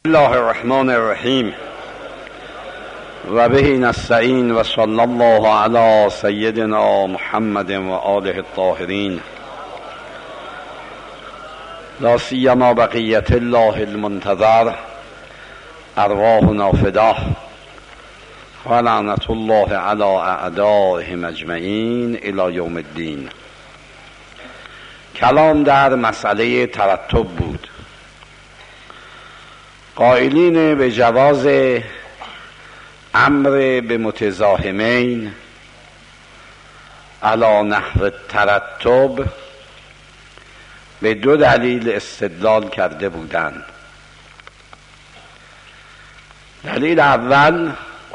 الله الرحمن الرحیم و به نستعین و صلی الله علی سیدنا محمد و آله الطاهرین لا سیما بقیت الله المنتظر ارواحنا فداه و لعنت الله علی اعدائهم اجمعین الی یوم الدین. کلام در مسئله ترتب بود. قائلین به جواز امر به متزاحمین علی نحو ترتب به دو دلیل استدلال کرده بودند. دلیل اول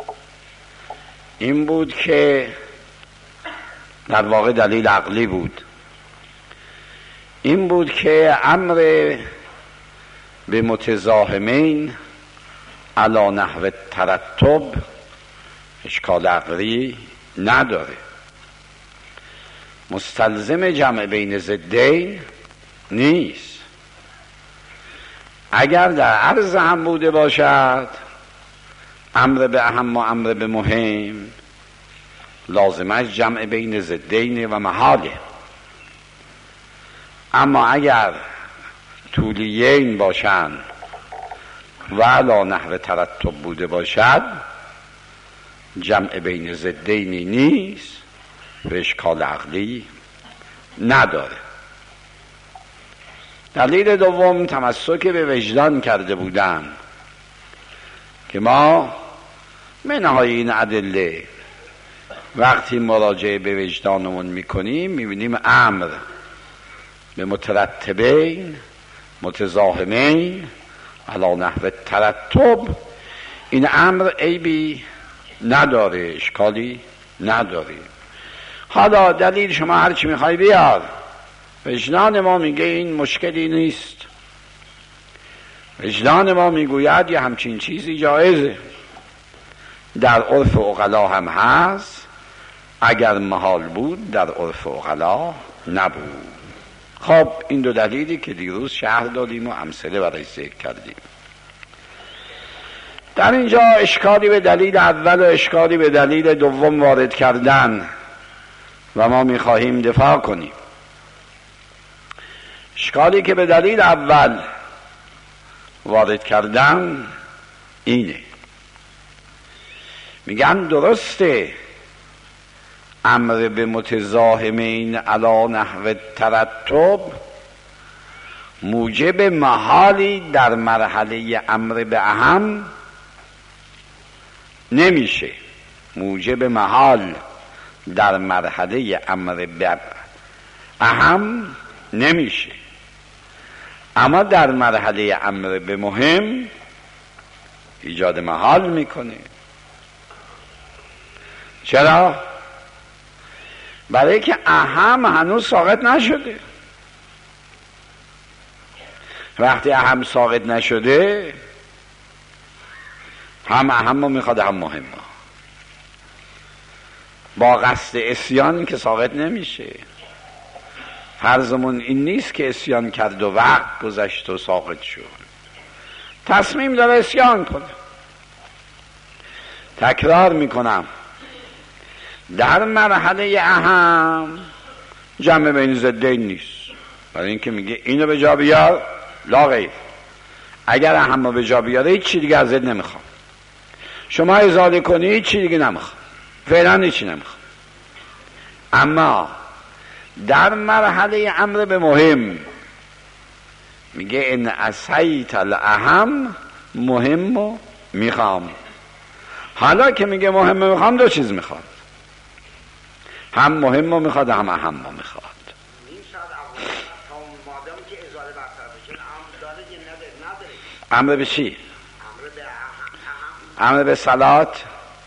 این بود که در واقع دلیل عقلی بود، این بود که امر به متزاحمین علی نحو ترتب اشکال عقلی نداره، مستلزم جمع بین ضدین نیست. اگر در عرض هم بوده باشد امر به اهم و امر به مهم، لازمش جمع بین ضدین و محاله. اما اگر طولیین باشند و علی نحو ترتب بوده باشد جمع بین ضدینی نیست و اشکال عقلی نداره. دلیل دوم تمسک به وجدان کرده بودند که ما منهای این ادله وقتی مراجعه به وجدانمون میکنیم میبینیم امر به مترتبین متزاحمین علی نحو ترتب این امر عیبی نداره، اشکالی نداره. حالا دلیل شما هرچی میخوای بیار، وجدان ما میگه این مشکلی نیست، وجدان ما میگوید یه همچین چیزی جایزه، در عرف عقلا هم هست، اگر محال بود در عرف عقلا نبود. خب این دو دلیلی که دیروز شرح دادیم و امثله برای ذکر کردیم. در اینجا اشکالی به دلیل اول و اشکالی به دلیل دوم وارد کردن و ما میخواهیم دفاع کنیم. اشکالی که به دلیل اول وارد کردن اینه، میگن درسته امر به متزاحمین علی نحو ترتب موجب محالی در مرحله امر به اهم نمیشه، موجب محال در مرحله امر به اهم نمیشه، اما در مرحله امر به مهم ایجاد محال میکنه. چرا؟ برای که اهم هنوز ساقط نشده. وقتی اهم ساقط نشده هم اهم رو میخواد هم مهم رو. با قصد اسیان که ساقط نمیشه. فرضمون این نیست که اسیان کرد و وقت گذشت و ساقط شد، تصمیم داره اسیان کنه. تکرار میکنم، در مرحله اهم جمع بین ضدین نیست، برای اینکه میگه اینو به جا بیار لا غیر. اگر اهم رو به جا بیاره هیچ چی دیگه از ضد نمیخوام، شما ازاله کنی هیچ چی دیگه نمیخوام، فعلا هیچی نمیخوام. اما در مرحله امر به مهم میگه ان اسیت الاهم مهم رو میخوام. حالا که میگه مهم میخوام دو چیز میخواد، هم مهم رو میخواد هم اهم رو میخواد. امر به چی؟ امر به صلات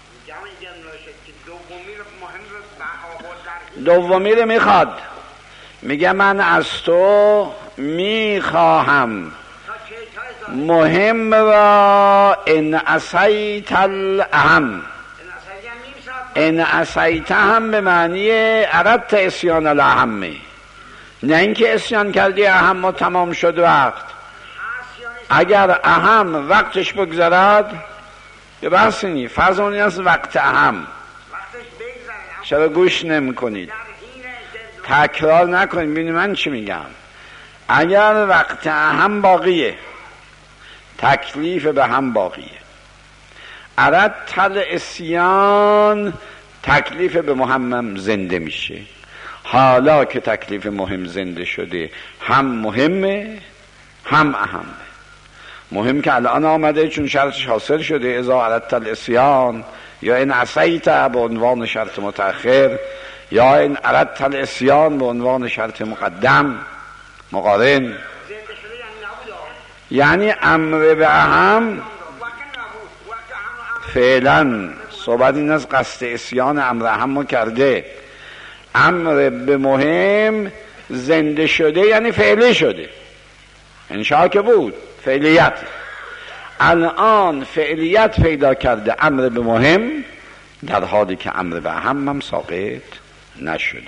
دومی رو میخواد، میگه من از تو میخواهم مهم را ان اسیت الاهم. ان اسیت هم به معنی اردت اسیان الاهمه، نه اینکه اسیان کردی اهم تمام شد وقت. اگر اهم وقتش بگذرد یه بحثی نی، فرض اون این است وقت اهم چرا گوش نمی کنید؟ تکرار نکنید ببینید من چی میگم. اگر وقت اهم باقیه، تکلیف به هم باقیه، ارد تل اسیان تکلیف به مهم زنده میشه. حالا که تکلیف مهم زنده شده، هم مهمه هم اهمه. مهم که الان آمده چون شرطش حاصل شده، اذا اردت الاسیان، یا این عصیت به عنوان شرط متأخر، یا این اردت الاسیان به عنوان شرط مقدم مقارن. یعنی امر به اهم فعلا صحبت این از قصد اسیان امر اهم کرده، امر به مهم زنده شده یعنی فعلی شده. انشاء که بود فعلیت، الان فعلیت پیدا کرده امر به مهم، در حالی که امر به اهم هم ساقط نشده.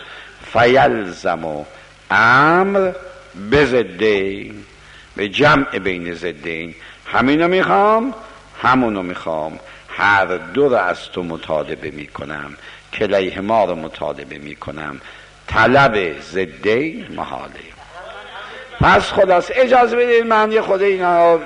فیلزم امر بزدین، به جمع بین زدین، همینو میخوام همونو میخوام، هر دو رو از تو مطالبه میکنم، کلیهما رو مطالبه میکنم، طلب زدین محاله. پس خلاص اجازه بدید من یه خوده اینا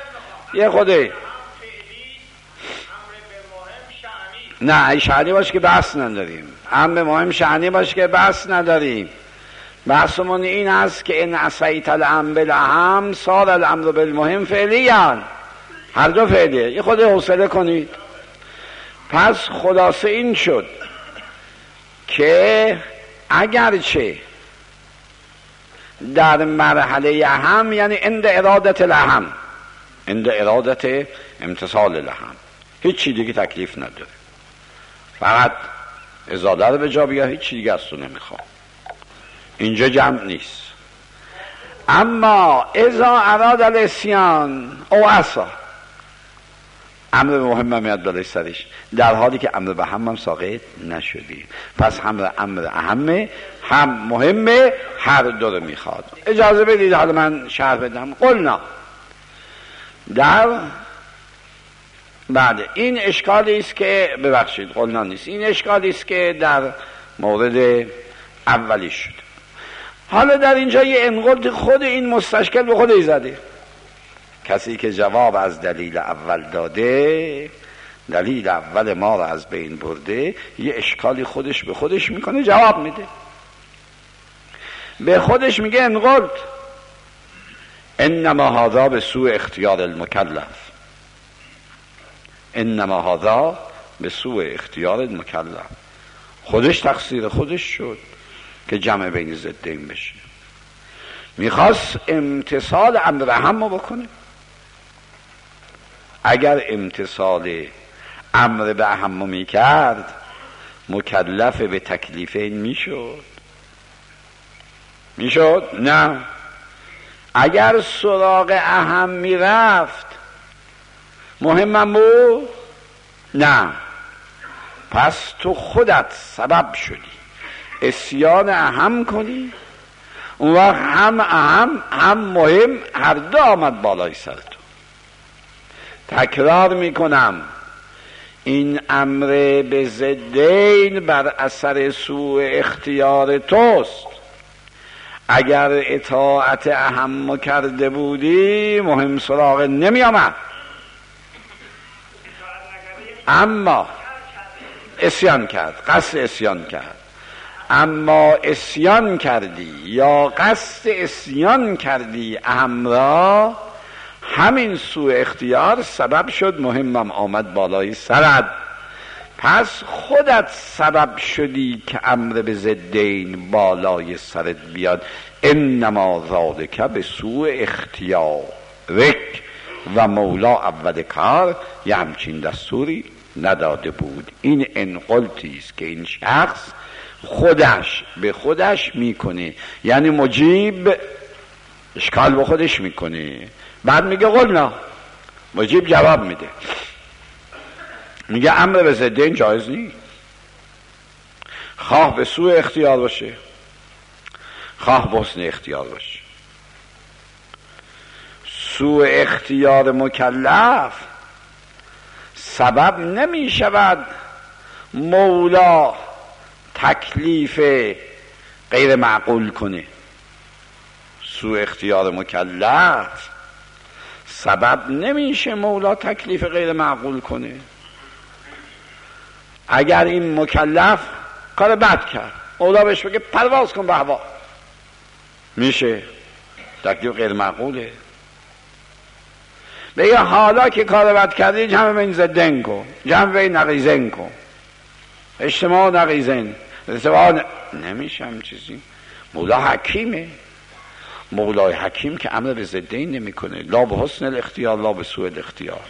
نه شعنی باشه که بحث نداریم، امر مهم شعنی باشه که بحث نداریم. بحثمون این است که ان عصیت الامر بالاهم صار الامر بالمهم فعلیان، هر دو فعلیه. یه خود حوصله کنید. پس خلاصه این شد که اگرچه در مرحله اهم، یعنی عند ارادت الاهم، عند ارادت امتصال الاهم، هیچ چی دیگه تکلیف نداره، فقط ازاده رو به جا بیا، هیچ چی دیگه از تو نمیخوام، اینجا جمع نیست. اما اذا اراد الاسیان او عصا، امر مهم میاد بالای سرش، در حالی که امر به هم ساقط نشدی. پس امر اهمه هم مهمه، هر دو رو میخواد. اجازه بدید حالا من شرح بدم. قلنا در بعد این اشکالی است که ببخشید قلنا نیست، این اشکالی است که در مورد اولی شد. حالا در اینجا یه انقلت خود این مستشکل به خودش زده. کسی که جواب از دلیل اول داده، دلیل اول ما رو از بین برده، یه اشکالی خودش به خودش میکنه، جواب میده، به خودش میگه انقلت انما هذا به سوء اختیار المکلف، انما هذا به سوء اختیار المکلف. خودش تقصیر خودش شد که جمع بین ضدین بشه، میخواست امتصال امر اهم بکنه. اگر امتصال امر به اهم میکرد، مکلف به تکلیفین میشد؟ نه. اگر سراغ اهم میرفت، مهمم بود؟ نه. پس تو خودت سبب شدی اسیان اهم کنی، اون وقت هم اهم هم مهم هر دو آمد بالای سر تو. تکرار میکنم، این امر به ضدین بر اثر سوء اختیار توست. اگر اطاعت اهم کرده بودی، مهم سراغ نمی آمد. اما اسیان کرد، قصد اسیان کرد، اما اسیان کردی یا قصد اسیان کردی اهم را، همین سوء اختیار سبب شد مهمم آمد بالای سرت. پس خودت سبب شدی که امر به ضدین بالای سرت بیاد. انما ذالک به سوء اختیارک، و مولا اول کار یه همچین دستوری نداده بود. این انقلتی است که این شخص خودش به خودش میکنه، یعنی مجیب اشکال به خودش میکنه، بعد میگه قلنا، مجیب جواب میده، میگه امر به ضدین جایز نیست، خواه به سوء اختیار باشه خواه به حسن اختیار باشه. سوء اختیار مکلف سبب نمی شود مولا تکلیف غیر معقول کنه. سوء اختیار مکلف سبب نمیشه مولا تکلیف غیر معقول کنه. اگر این مکلف کار بد کرد، مولا بهش بگه پرواز کن به هوا، میشه؟ تکلیف غیر معقوله. بگه حالا که کار بد کردی جمع بین ضدین کن، جمع بین نقیضین کن، اجتماع نقیضین نمیشه هم چیزی. مولا حکیمه. مولای حکیم که امر به ضدین نمی کنه، لا به حسن الاختیار لا به سوء الاختیار.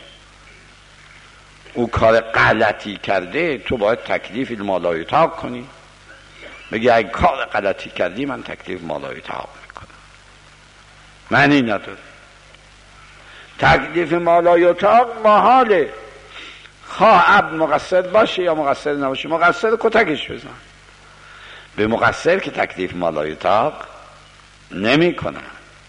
او کار غلطی کرده، تو باید تکلیف مالای طاق کنی. بگی اگه کار غلطی کردی من تکلیف مالای طاق میکنم. معنی نداره. تکلیف مالای طاق محاله، خواه عبد مقصر باشه یا مقصر نباشه. مقصر کتکش بزن. به مقصر که تکلیف مالای طاق نمی کنن.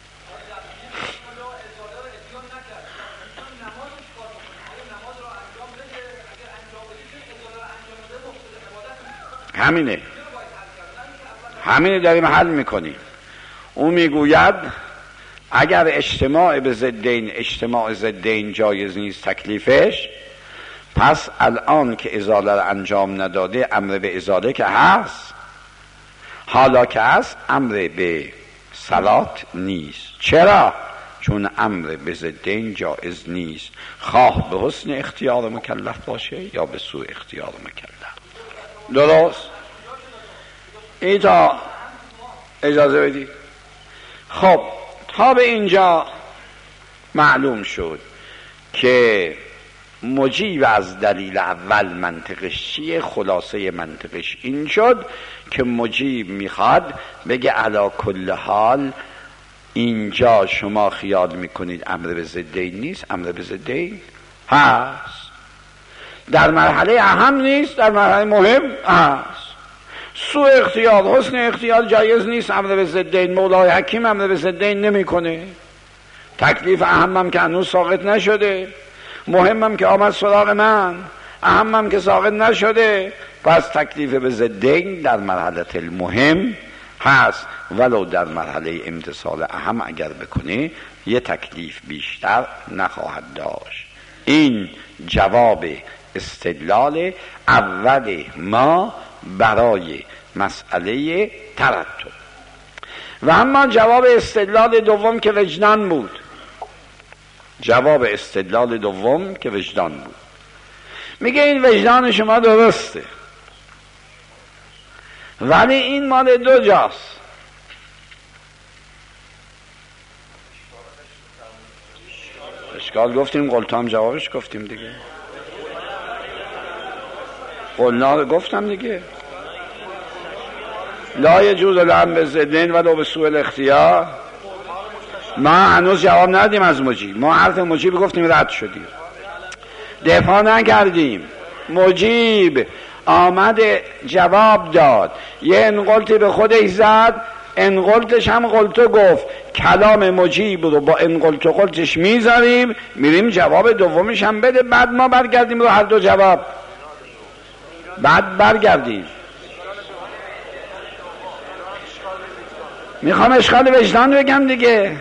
همینه داریم حل میکنیم. او میگوید اگر اجتماع به ضدین، اجتماع ضدین جایز نیست تکلیفش، پس الان که ازاله را انجام نداده امر به ازاله که هست، حالا که هست امر به صلات نیست. چرا؟ چون امر به ضدین جایز نیست، خواه به حسن اختیار مکلف باشه یا به سوء اختیار مکلف. درست؟ این تا اجازه بدید. خب تا به اینجا معلوم شد که مجیب از دلیل اول منطقش چیه. خلاصه منطقش این شد که مجیب میخواد بگه علی کل حال اینجا شما خیال میکنید امر به ضدین نیست، امر به ضدین هست. در مرحله اهم نیست، در مرحله مهم هست. سوء اختیار، حسن اختیار جایز نیست، امر به ضدین. مولای حکیم امر به ضدین نمیکنه. تکلیف اهمم که هنوز ساقط نشده، مهمم که آمد سراغ من، اهمم که ساقط نشده. پس تکلیف به ضدین در مرحله المهم هست، ولو در مرحله امتصال اهم اگر بکنه یه تکلیف بیشتر نخواهد داشت. این جواب استدلال اول ما برای مسئله ترتب. و اما جواب استدلال دوم که وجدان بود، جواب استدلال دوم که وجدان بود، میگه این وجدان شما درسته، ولی این مال دو جاست. اشکال گفتیم، قلتام جوابش گفتیم دیگه، قلنا گفتم دیگه. لا یجوز الامر بالضدین ولو به سوء الاختیار. ما هنوز جواب ندیم از مجیب. ما حرف مجیب گفتیم رد شدیم، دفاع نکردیم. مجیب آمد جواب داد، یه انقلتی به خودش زد، انقلتش هم قلتو گفت. کلام مجیب رو با انقلت و قلتش میذاریم، میریم جواب دومش هم بده، بعد ما برگردیم رو هر دو جواب، بعد برگردیم. میخوام اشکال وجدان بگم دیگه.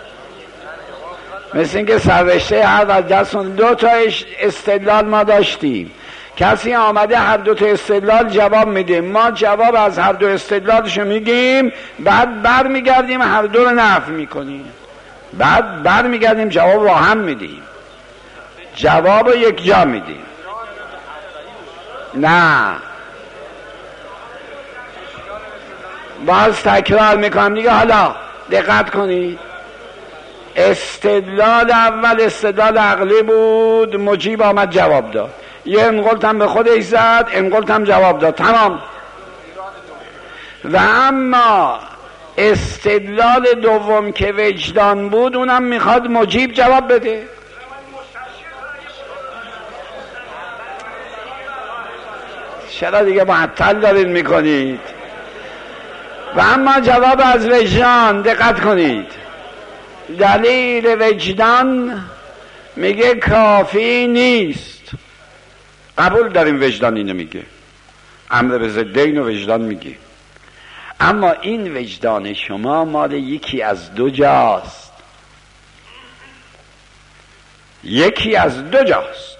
مثل اینکه سررشته هر از دستون دو تا استدلال ما داشتیم، کسی آمده هر دو تا استدلال جواب میده، ما جواب از هر دو استدلالشو میگیم، بعد بر میگردیم هر دو رو نفی میکنیم، بعد بر میگردیم جواب با هم میدیم، جواب رو یک جا میدیم. نه باز تکرار میکنم دیگه. حالا دقت کنید، استدلال اول استدلال عقلی بود، مجیب آمد جواب داد، یه انقلت هم به خودش زد، انقلت هم جواب داد، تمام. و اما استدلال دوم که وجدان بود، اونم میخواد مجیب جواب بده. چرا دیگه معطل دارین میکنید؟ و اما جواب از وجدان، دقت کنید، دلیل وجدان میگه کافی نیست. قبول داریم وجدان اینو میگه، امر به ضدین و وجدان میگه، اما این وجدان شما مال یکی از دو جاست. یکی از دو جاست.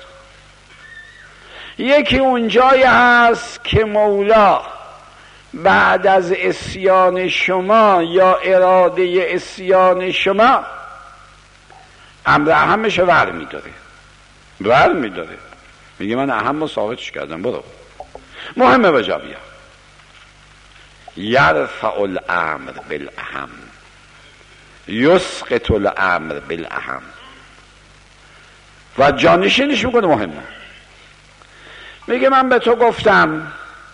یکی اون جایی هست که مولا بعد از عصیان شما یا اراده عصیان شما امر اهمش ور میداره، میگه من اهم رو ثابتش کردم، برو مهمه بجا بیا. یرفع الامر بالاهم یسقط الامر بالاهم، و جانشینش میکنه مهمه. میگه من به تو گفتم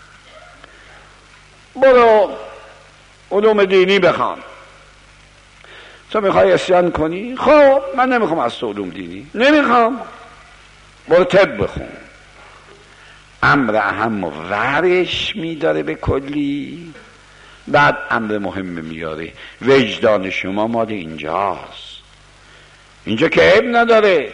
برو علوم دینی بخوان، تو میخوای عصیان کنی؟ خب من نمیخوام از تو علوم دینی، نمیخوام، برو طب بخون. امر اهم و ورش میداره به کلی، بعد امر مهم میاره. وجدان شما مال اینجاست، اینجا که عیب نداره.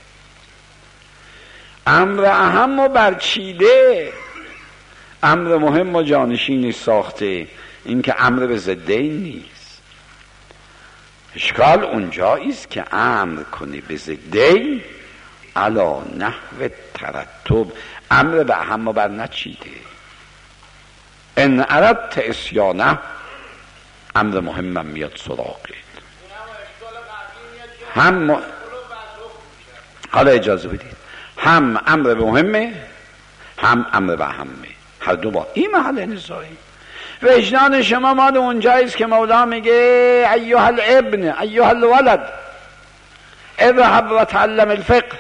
امر اهم و برچیده، امر مهم و جانشینی ساخته، این که امر به ضدین نیست. اشکال اونجاییست که امر کنی به ضدین علا نحو ترتب، امر به اهم و بر نچیده. ان اردت عصیانه، امر مهمم میاد سراغت. حالا اجازه بدید، هم امر به مهمه هم امر به اهمه، هر دو با این محل نزاعی. وجدان شما مال اونجاییست که مولا میگه ایها الابن ایها الولد اذهب و تعلم الفقه.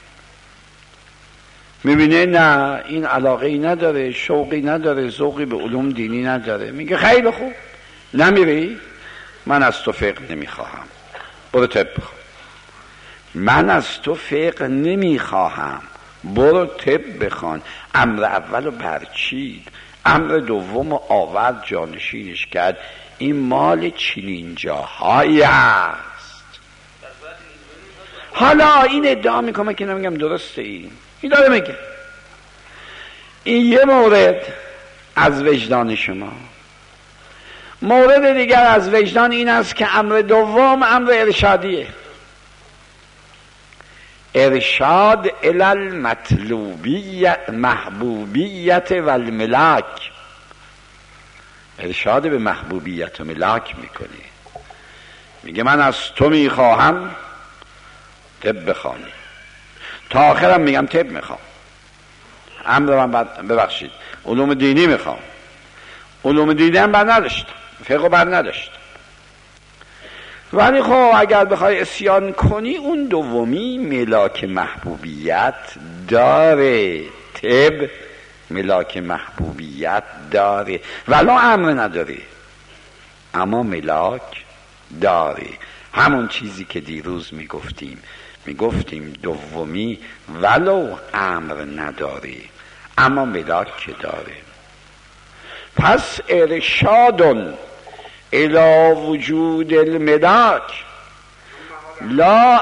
میبینه نه این علاقه‌ای نداره، شوقی نداره، ذوقی به علوم دینی نداره، میگه خیلی خوب، نمیری؟ من از تو فقه نمیخواهم، برو طب بخون. من از تو فقه نمیخواهم، برو طب بخوان. امر اول رو برچید، امر دوم رو آورد جانشینش کرد. این مال چنین جاهایی است. حالا این ادعا میکنه که نمیگم درسته، این داره میگه این یه مورد از وجدان شما. مورد دیگر از وجدان این است که امر دوم امر ارشادیه، ارشاد الی المطلوبیت محبوبیت و الملاک، ارشاد به محبوبیت و ملاک میکنه. میگه من از تو میخواهم طب بخوانی، تا آخرم میگم طب میخوام، امر من ببخشید علوم دینی میخوام. علوم دینی هم بر نداشتم، فقه بر نداشتم، ولی خب اگر بخوای عصیان کنی اون دومی ملاک محبوبیت داره، طب ملاک محبوبیت داره ولو امر نداره، اما ملاک داره. همون چیزی که دیروز میگفتیم دومی ولو امر نداره اما ملاک داره. پس ارشادن الى وجود الملاک لا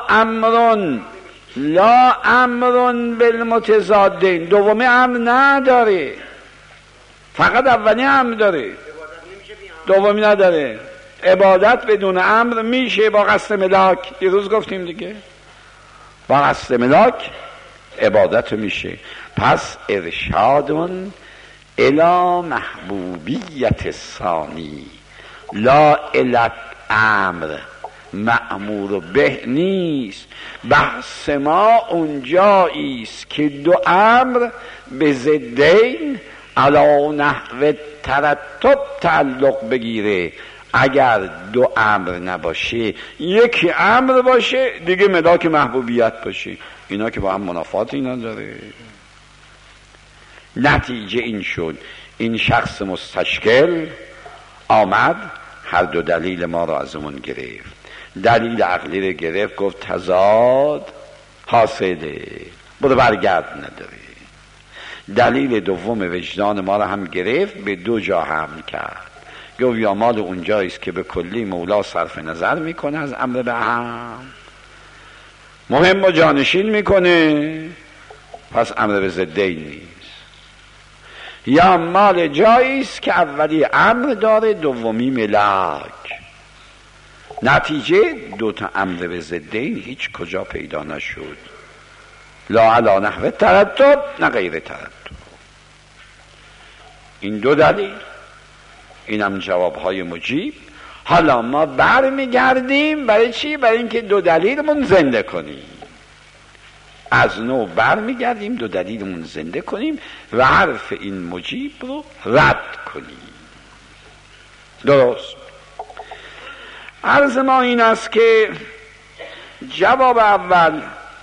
امرن بالمتضادین. دومی امر نداره، فقط اولی امر داره، دومی نداره. عبادت بدون امر میشه با قصد ملاک، دیروز گفتیم دیگه، با قصد ملاک عبادت میشه. پس ارشادون الی محبوبیت ثانی لا الی امر مأمور به نیست. بحث ما اونجاییست که دو امر به ضدین علی نحو ترتب تعلق بگیره. اگر دو امر نباشه، یکی امر باشه دیگه ملاک محبوبیت باشه، اینا که با هم منافات اینا داره. نتیجه این شد این شخص مستشکل آمد هر دو دلیل ما را ازمون گرفت. دلیل عقلی رو گرفت، گفت تضاد حاصله، برو برگرد نداره. دلیل دوم وجدان ما را هم گرفت، به دو جا حمل کرد گفت یا مال اونجاییست که به کلی مولا صرف نظر میکنه از امر به اهم، مهم و جانشین میکنه، پس امر به ضدین نیست. یا مال جاییست که اولی امر داره دومی ملک، نتیجه دوتا امر به ضدین هیچ کجا پیدا نشد، لا علی نحو ترتب نه غیر ترتب. این دو دلیل، اینم جوابهای مجیب. حالا ما برمیگردیم برای چی؟ برای اینکه دو دلیلمون زنده کنیم، از نو برمیگردیم دو دلیلمون زنده کنیم و حرف این مجیب رو رد کنیم. درست. عرض ما این است که جواب اول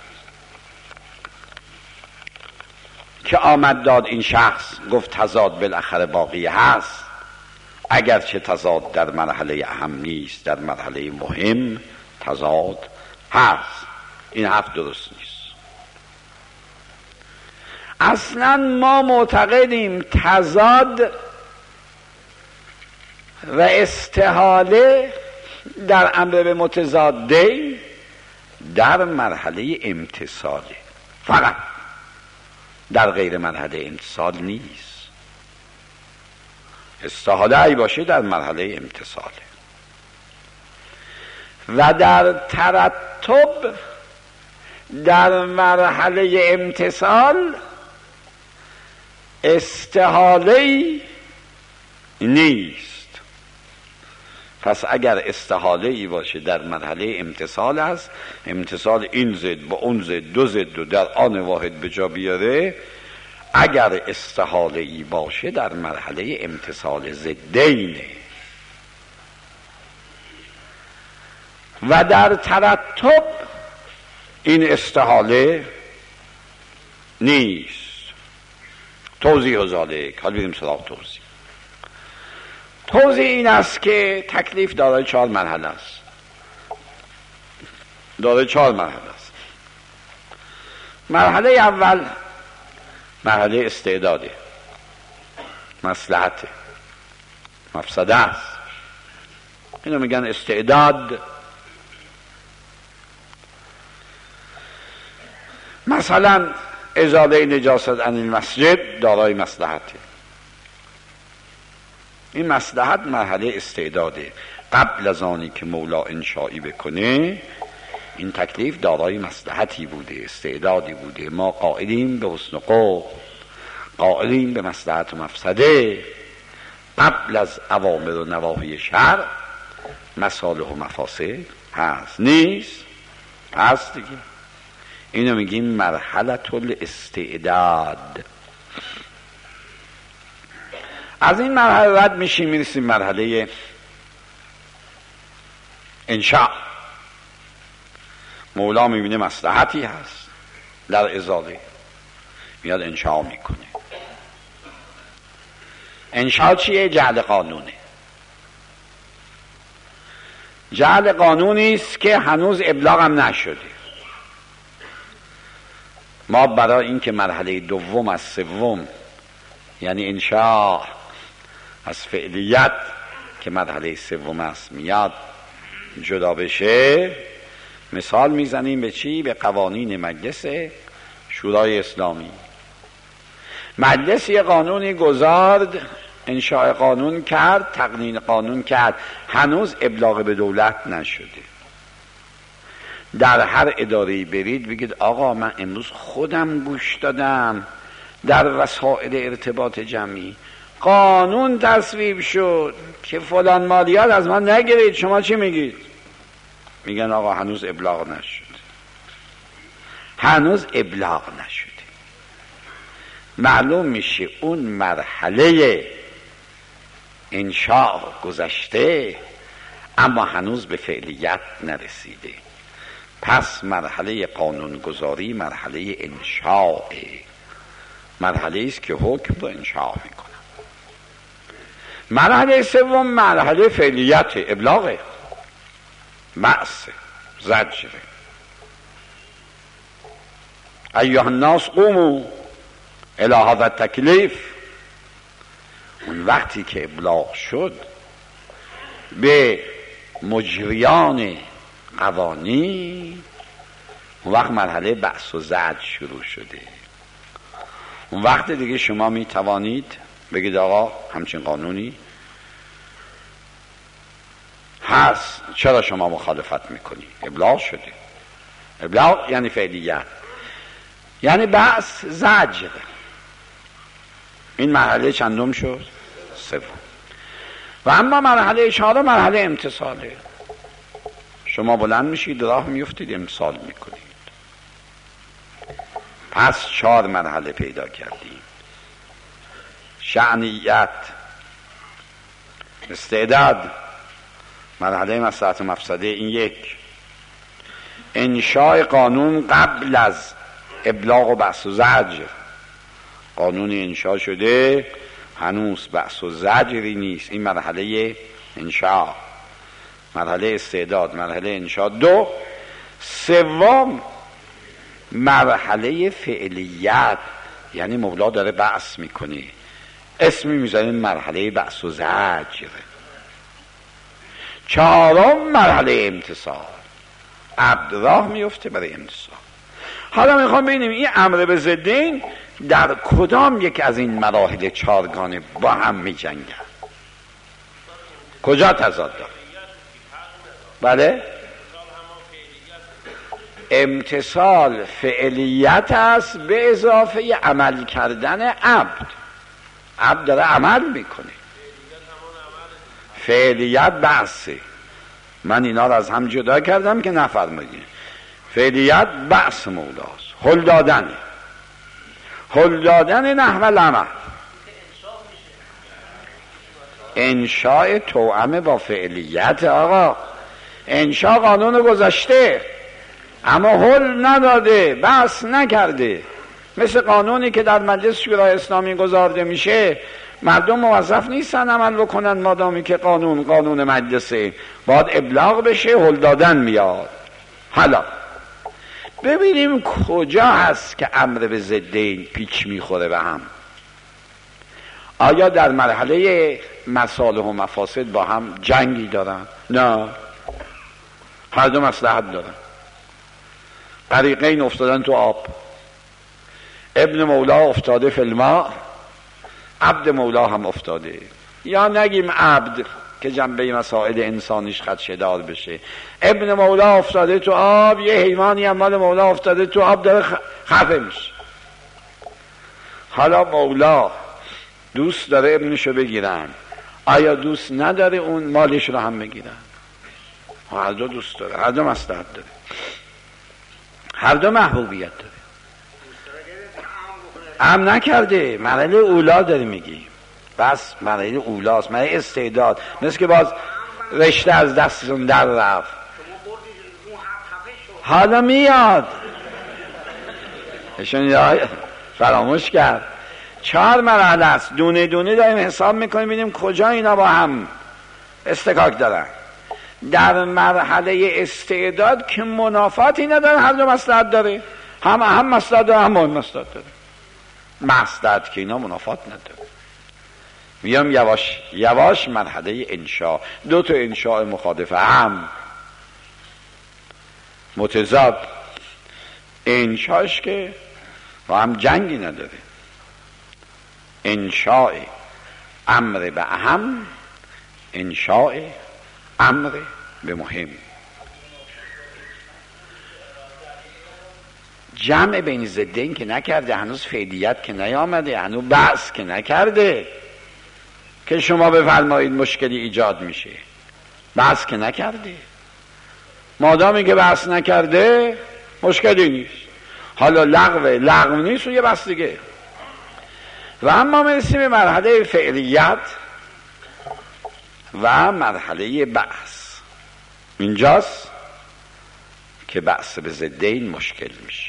که آمد داد این شخص گفت تضاد بالاخره باقی هست، اگرچه تضاد در مرحله اهم نیست، در مرحله مهم تضاد هست. این حرف درست نیست. اصلا ما معتقدیم تضاد و استحاله در امر به متضادین در مرحله امتصاله، فقط در غیر مرحله امتصال نیست. استحاله ای باشه در مرحله امتصاله و در ترتب در مرحله امتصال استحاله نیست. پس اگر استحاله ای باشه در مرحله امتصال است، امتصال این ضد با اون ضد دو ضد و در آن واحد به جا بیاره، اگر استحاله ای باشه در مرحله امتصال ضدینه و در ترتب این استحاله نیست. توضیح و ذالک. حالا بریم سراغ توضیح. توضیح این است که تکلیف دارای 4 مرحله است. دارای 4 مرحله است. مرحله اول مرحله استعداده، مصلحت، مفسده است. اینو میگن استعداد. مثلا ازاله نجاست عن المسجد دارای مصلحته. این مصلحت مرحله استعداده. قبل از آنی که مولا انشایی بکنه این تکلیف دارای مصلحتی بوده، استعدادی بوده. ما قائلیم به حسن قصد، قائلیم به مصلحت و مفسده. قبل از اوامر و نواهی شرع مصالح و مفاسد هست نیست؟ هست دیگه. اینو میگیم مرحله الاستعداد. از این مرحله رد میشیم میرسیم مرحله انشاء. مولا میبینه مصلحتی هست در ازاله، میاد انشاء میکنه. انشاء چیه؟ جعل قانونه. جعل قانونی است که هنوز ابلاغ هم نشده. ما برای اینکه مرحله دوم از سوم یعنی انشاء از فعلیت که مرحله سوم است میاد جدا بشه، مثال میزنیم به چی؟ به قوانین مجلس شورای اسلامی. مجلس یه قانونی گذارد، انشاء قانون کرد، تقنین قانون کرد، هنوز ابلاغ به دولت نشده. در هر اداره‌ای برید بگید آقا من امروز خودم گوش دادم در وسایل ارتباط جمعی قانون تصویب شد که فلان مالیات از من نگیرید، شما چی میگید؟ میگن آقا هنوز ابلاغ نشد. هنوز ابلاغ نشده. معلوم میشه اون مرحله انشاء گذشته اما هنوز به فعلیت نرسیده. پس مرحله قانونگذاری مرحله انشاء، مرحله است که حکم رو انشاء میکنه. مرحله سوم مرحله فعلیت، ابلاغه، بعث، زجر. ایها الناس قوموا الی هذا التکلیف. اون وقتی که ابلاغ شد به مجریان قوانین، اون وقت مرحله بحث و زد شروع شده. اون وقت دیگه شما می توانید بگید آقا همچین قانونی هست، چرا شما مخالفت میکنی؟ ابلاغ شده. ابلاغ یعنی فعلیت، یعنی بحث زجر. این مرحله چندم شد؟ سوم. و اما مرحله چهارم مرحله امتثاله. شما بلند میشید، راه میفتید، امتثال میکنید. پس 4 مرحله پیدا کردیم: شأنیت، استعداد، مرحله مصلحت و مفسده، این یک. انشاء قانون قبل از ابلاغ و بحث و زجر. قانون انشاء شده، هنوز بحث و زجری نیست. این مرحله انشاء، مرحله استعداد، مرحله انشاء. 2. سوم مرحله فعلیت، یعنی مولا داره بحث میکنه، اسمی میذاریم مرحله بحث و زجر. 4 مرحله امتثال، عبد راه میفته برای امتثال. حالا میخوام ببینیم این امر به ضدین در کدام یک از این مراحل 4گانه با هم میجنگن، کجا تضاد داره؟ بله، امتثال فعلیت است به اضافه عمل کردن عبد. عبد داره عمل میکنه، فعلیت بحثه. من اینا رو از هم جدا کردم که نفرمایید. فعلیت بحث مولاست، هل دادن، هل دادن نحو العمل. انشاء توأم با فعلیت. آقا انشاء قانون گذشته، اما هل نداده، بحث نکرده. مثل قانونی که در مجلس شورای اسلامی گذارده میشه، مردم موظف نیستن عمل بکنن مادامی که قانون مجلسه، باید ابلاغ بشه، هل دادن میاد. حالا ببینیم کجا هست که امر به ضدین پیچ میخوره به هم. آیا در مرحله مصالح و مفاسد با هم جنگی دارن؟ نه، هر دو مصلحت دارن. غریقین افتادن تو آب، ابن مولا افتاده فی الماء، عبد مولا هم افتاده. یا نگیم عبد که جنبه مسائل انسانیش خدشه‌دار بشه، ابن مولا افتاده تو آب، یه حیوانی هم مال مولا افتاده تو آب، داره خفه میشه. حالا مولا دوست داره ابنشو بگیرن، آیا دوست نداره اون مالش رو هم بگیرن؟ هر دو دوست داره، هر دو مصلحت داره، هر دو محبوبیت داره. هم نکرده، مرحله اولا داری میگی، بس مرحله اولاست، مرحله استعداد. مثل که باز رشته از دستشون در رفت، حالا میاد اشون فراموش کرد. 4 مرحله است، دونه دونه داریم حساب میکنیم ببینیم کجا اینا با هم استکاک دارن. در مرحله استعداد که منافاتی نداره، هر دو مصلحت داره، هم مصلحت داره، هم مصلحت داره. مصلحت که اینا منافات نداره. میام یواش یواش مرحله انشاء، 2 تا انشاء مخالفه هم متضاد. انشاءش که با هم جنگی نداره. انشاء امر به اهم، انشاء امر به مهم. جمع بین ضدین که نکرده، هنوز فعلیت که نیامده، هنوز بحث که نکرده که شما بفرمایید مشکلی ایجاد میشه. بحث که نکرده، مادامی که بحث نکرده مشکلی نیست. حالا لغو نیست و یه بحث دیگه. و اما میرسیم به مرحله فعلیت و مرحله بحث. اینجاست که بحث به ضدین مشکل میشه.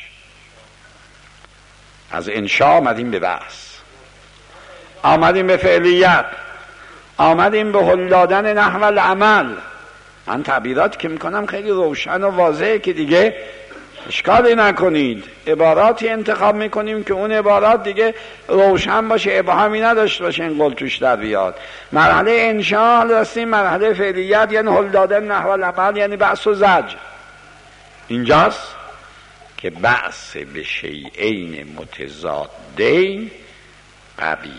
از انشاء آمدیم به بحث، آمدیم به فعلیت، آمدیم به هل دادن نحو العمل. من تعبیرات که میکنم خیلی روشن و واضحه که دیگه اشکالی نکنید، عباراتی انتخاب میکنیم که اون عبارات دیگه روشن باشه، ابهامی نداشته باشه، این قول توش در بیاد. مرحله انشاء رسیم، مرحله فعلیت یعنی هل دادن نحو العمل، یعنی بحث و زجر. اینجاست که بحث به شیئین متضادین قبیحه.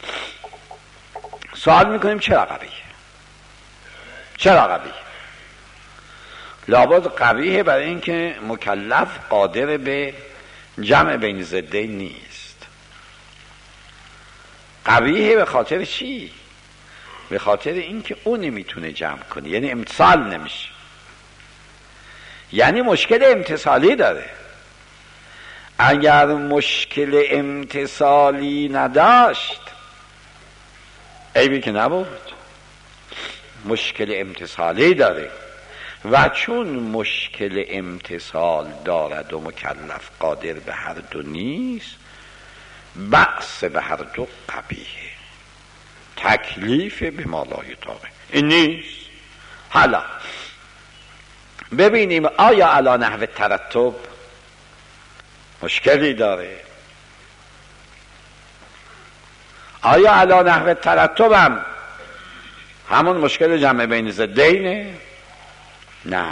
سوال میکنیم چرا قبیحه؟ چرا قبیحه؟ لابد قبیحه برای اینکه مکلف قادر به جمع بین ضدین نیست. قبیحه به خاطر چی؟ به خاطر اینکه اون نمیتونه جمع کنه، یعنی امتصال نمیشه، یعنی مشکل امتصالی داره. اگر مشکل امتصالی نداشت عیبی که نبود. مشکل امتصالی داره و چون مشکل امتصال دارد و مکلف قادر به هر دو نیست، بأس به هر دو قبیحه، تکلیف به ما لا یطاقه این نیست. حالا ببینیم آیا علی نحو ترتب مشکلی داره؟ آیا علی نحو ترتب هم همون مشکل جمع بین ضدینه؟ نه،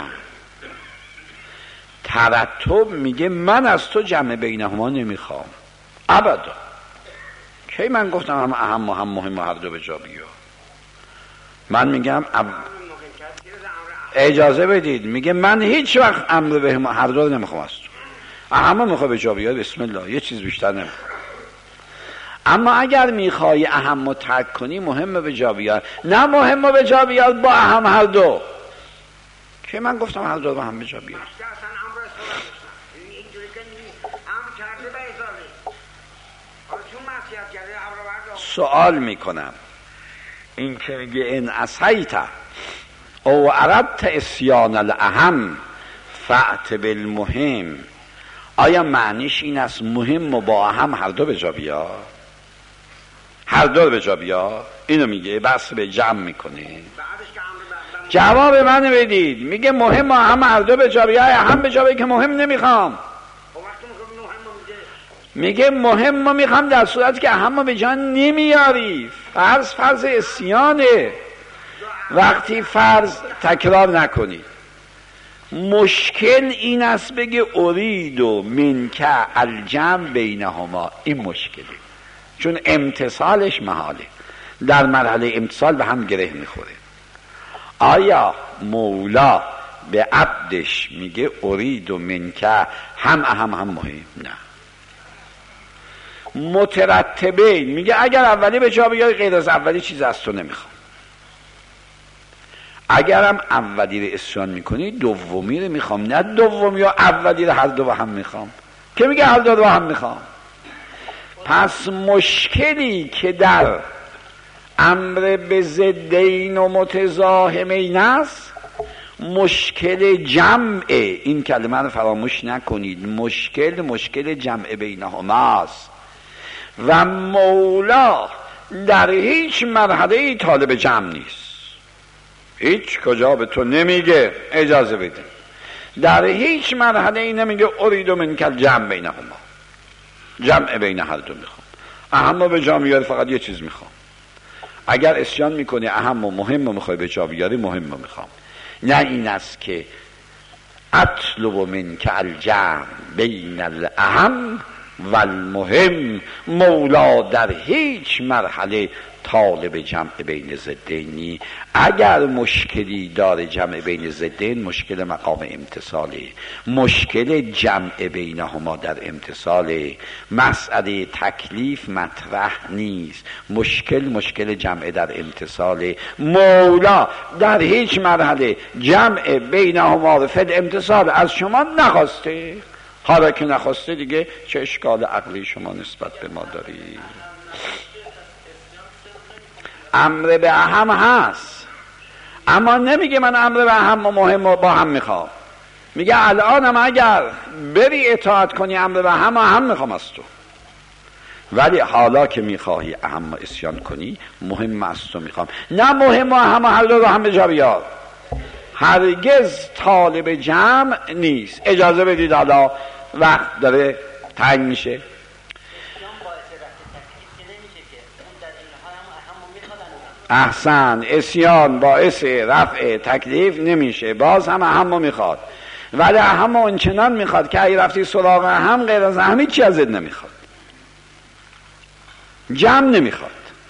ترتب میگه من از تو جمع بینهما نمیخوام ابدا. کی من گفتم هم اهم و هم مهم و هر دو به جا بیار؟ من میگم اجازه بدید، میگه من هیچ وقت امر به هر دو نمیخوام از تو، اهم میخوای به جا بیار بسم الله، یه چیز بیشتر نمیخوام. اما اگر میخوای اهم رو ترک کنی مهم به جا بیار، نه مهم به جا بیار با اهم هر دو. که من گفتم هر دو با هم به جا بیار. سوال میکنم، این که میگه ان عصیت او اردت اسیان الاهم فأت بالمهم، آیا معنیش این است مهم و با اهم هر دو به جا بیار؟ هر دو به جا بیار؟ اینو میگه، بس به جمع میکنه. جواب من بدید، میگه مهم و اهم هر دو به جا بیار، اهم به جا بیار که مهم نمیخوام. میگه مهم رو میخوام در صورتی که اهم رو به جا نمیاری. فرض اسیانه. وقتی فرض تکرار نکنی، مشکل این است بگه ارید و منک الجمع بینهما، این مشکله، چون امتصالش محاله، در مرحله امتصال به هم گره میخوره. آیا مولا به عبدش میگه ارید و منک هم اهم هم مهم؟ نه. مترتبه میگه اگر اولی به جا بیاری غیر از اولی چیز از تو نمیخوام. اگرم اولی رو اسیان میکنی دومی رو میخوام، نه دومی و اولی رو هر دو با هم میخوام. که میگه هر دو با هم میخوام. پس مشکلی که در امر به ضدین و متزاحمین است مشکل جمعه. این کلمه رو فراموش نکنید، مشکل جمع بینهماست و مولا در هیچ مرحله طالب جمع نیست. هیچ کجا به تو نمیگه اجازه بده، در هیچ مرحله ای نمیگه ارید منک الجمع بینهما، جمع بین هر دو میخوام. اهم رو به جا میاری، فقط یه چیز میخوام. اگر اسیان میکنی اهم و مهم رو میخوای به جا بیاری، مهم رو میخوام. نه این است که اطلب منک الجمع بین الاهم و المهم. مولا در هیچ مرحله طالب جمع بین ضدینی. اگر مشکلی داره جمع بین ضدین، مشکل مقام امتصاله، مشکل جمع بینهما در امتصاله، مسئله تکلیف مطرح نیست، مشکل جمع در امتصاله. مولا در هیچ مرحله جمع بینهما رو فد امتصال از شما نخواسته. حالا که نخواسته دیگه چه اشکال عقلی شما نسبت به ما داری؟ امر به اهم هست، اما نمیگه من امر به اهم و مهم و با هم میخوام. میگه الانم اگر بری اطاعت کنی امر به اهم و هم میخوام از تو، ولی حالا که میخواهی اهم و اسیان کنی مهم از تو میخوام. نه مهم و اهم و هر دو رو هم به جا بیار. هرگز طالب جمع نیست. اجازه بدید حالا وقت داره تنگ میشه. احسن، اسیان باعث رفع تکلیف نمیشه، باز هم اهمو میخواد، ولی اهم اونچنان میخواد که اگه رفتی سراغ اهم غیر از اهم چی ازت نمیخواد، جمع نمیخواد.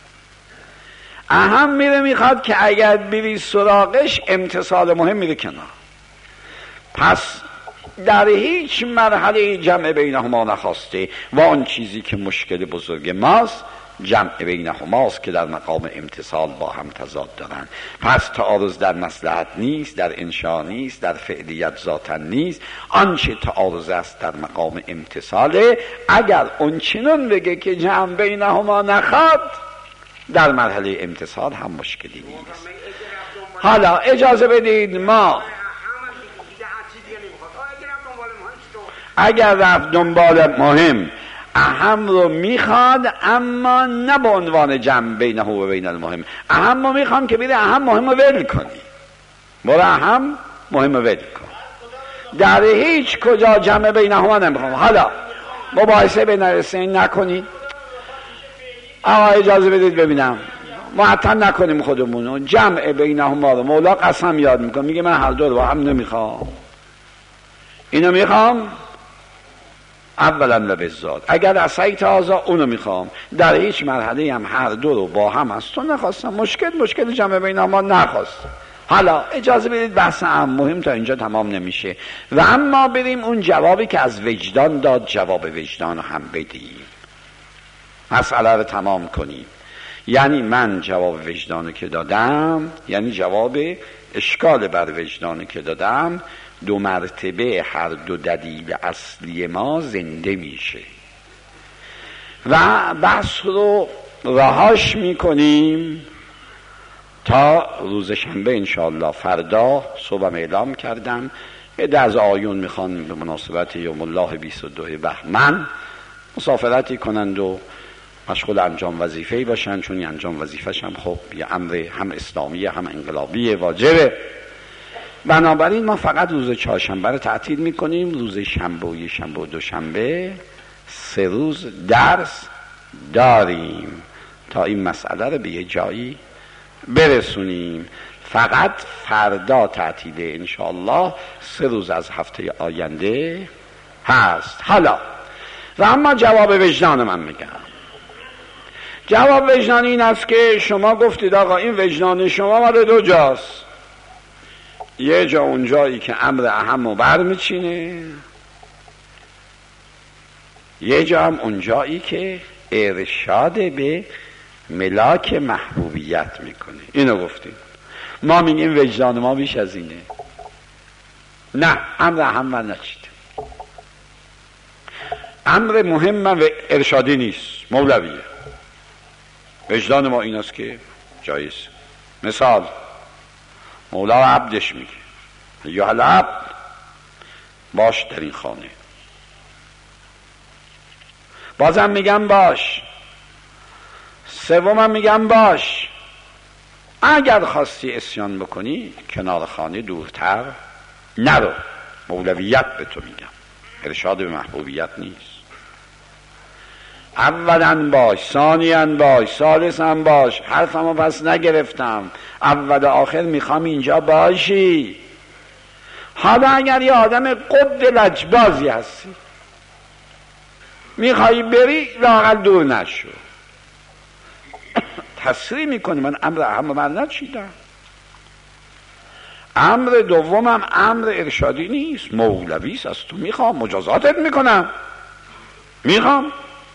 اهم میخواد که اگر بری سراغش امتصال مهم میره کنار. پس در هیچ مرحله جمع بینهما نخواسته و آن چیزی که مشکل بزرگ ماست جمع بینهماست که در مقام امتصال با هم تضاد دارن. پس تعارض در مصلحت نیست، در انشا نیست، در فعلیت ذاتن نیست، آنچه تعارض است در مقام امتصاله. اگر اون چنون بگه که جمع بینهما نخواد در مرحله امتصال هم مشکلی نیست. حالا اجازه بدید ما اگر رفت دنبال مهم اهم رو میخواد، اما نه به عنوان جمع بینه و بین المهم. اهم رو میخوام که بیده اهم مهم رو ول کنی، برو اهم مهم رو ول کن، در هیچ کجا جمع بینه ها نمیخوام. حالا مباحثه بین رسین نکنید. آقا اجازه بدید ببینم، معطل نکنیم خودمونو. جمع بینه ها رو مولا قسم یاد میکنه، میگه من هر دو رو هم نمیخوام، اینو میخوام اولا و بالذات، اگر اسیت هذا اونو میخوام، در هیچ مرحله هم هر دو رو با هم از تو نخواستم. مشکل جمع بینهما نخواست. حالا اجازه بدید بحث مهم تا اینجا تمام نمیشه و اما بریم اون جوابی که از وجدان داد، جواب وجدان هم بدیم، مسئله رو تمام کنیم. یعنی من جواب وجدانو که دادم، یعنی جواب اشکال بر وجدانو که دادم، دو مرتبه هر دو دلیل اصلی ما زنده میشه و بحث رو رهاش میکنیم تا روز شنبه انشاءالله. فردا صبحم اعلام کردم عده از آیون میخوان به مناسبت یوم الله 22 بهمن مسافرتی کنند و مشغول انجام وظیفه‌ای باشن، چون انجام وظیفه‌ش هم خب یه امر هم اسلامی هم انقلابی واجبه. بنابراین ما فقط روز چهارشنبه رو تعطیل میکنیم، روز شنبه و یکشنبه و دوشنبه 3 روز درس داریم تا این مسئله رو به یه جایی برسونیم. فقط فردا تعطیله انشاءالله، 3 روز از هفته آینده هست. حالا و اما جواب وجدان من میگم. جواب وجدان این است که شما گفتید آقا این وجدان شما مال دو جاست، یه جا اون جایی که امر اهم رو بر میچینه، یه جا هم اون جایی که ارشاد به ملاک محبوبیت میکنه. اینو گفتیم. ما میگیم وجدان ما بیش از اینه. نه، امر اهم من نچید، امر مهم من و ارشادی نیست، مولویه. وجدان ما این است که جایز. مثال مولا عبدش میگه یا العبد باش در این خانه، بازم میگم باش، سومم میگم باش، اگر خواستی عصیان بکنی کنار خانه دورتر نرو. مولویت به تو میگم، ارشاد به محبوبیت نیست. اولا باش، ثانیا باش، ثالثا باش. حرفمو پس نگرفتم، اول آخر میخوام اینجا باشی. حالا اگر یه آدم قد لجبازی هستی میخوایی بری لااقل دور نشو. تصریح میکنی من امر اهم من نچیدم. امر دومم امر ارشادی نیست، مولویست، از تو میخوام، مجازاتت میکنم، میخوام.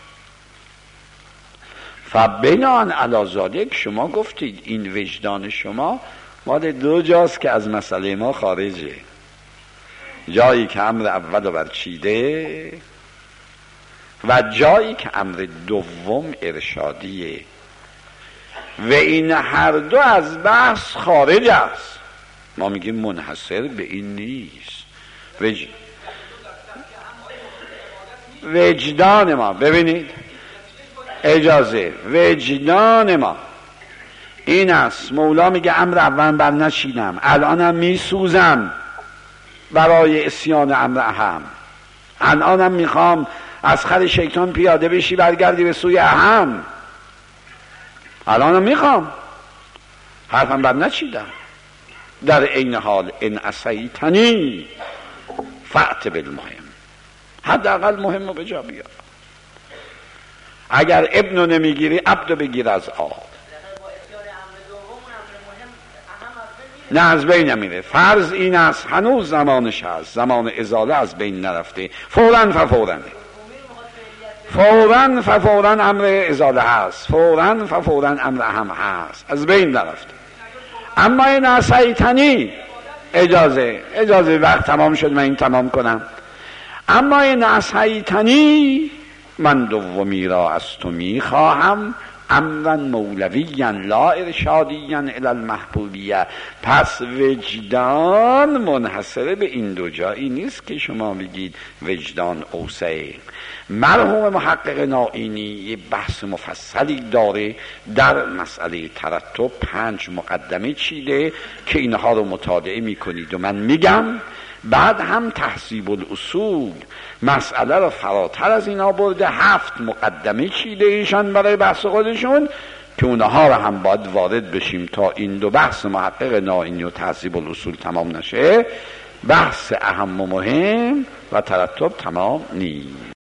فبنان علی ذالک شما گفتید این وجدان شما مال دو جاست که از مسئله ما خارجه. جایی که امر اول رو برچیده و جایی که امر دوم ارشادیه و این هر دو از بحث خارج است. ما میگیم منحصر به این نیست. وجدان ما، ببینید اجازه، وجدان ما این است. مولا میگه امر اول بر نشینم، الانم میسوزم برای اسیان امر اهم، الانم میخوام از خر شیطان پیاده بشی برگردی به سوی اهم، الانم میخوام، حرفم بر نچیدم. در این حال ان عصیتنی فأت بالمهم، حداقل مهم رو به جا بیار. اگر ابنو نمیگیری عبدو بگیر از آب. نه از بین نمیره. فرض این است هنوز زمانش هست، زمان ازاله از بین نرفته، فوراً ففوراً، فوراً ففوراً امر ازاله هست، فوراً ففوراً امر اهم هست، از بین نرفته. اما این عصیتنی اجازه وقت تمام شد من این تمام کنم. اما این عصیتنی من دومی را از تو میخواهم، امرا مولویا لا ارشادیا الی المحبوبیه. پس وجدان منحصر به این دو جایی نیست که شما بگید وجدان اوسعه. مرحوم محقق نائینی یه بحث مفصلی داره در مسئله ترتب، 5 مقدمه چیده که اینها رو مطالعه میکنید و من میگم. بعد هم تهذیب الاصول مسئله رو فراتر از اینا برده، 7 مقدمه چیده ایشان برای بحث خودشون که اونها رو هم باید وارد بشیم تا این دو بحث محقق نائینی و تهذیب الاصول تمام نشه. بحث اهم و مهم و ترتب تمام نیست.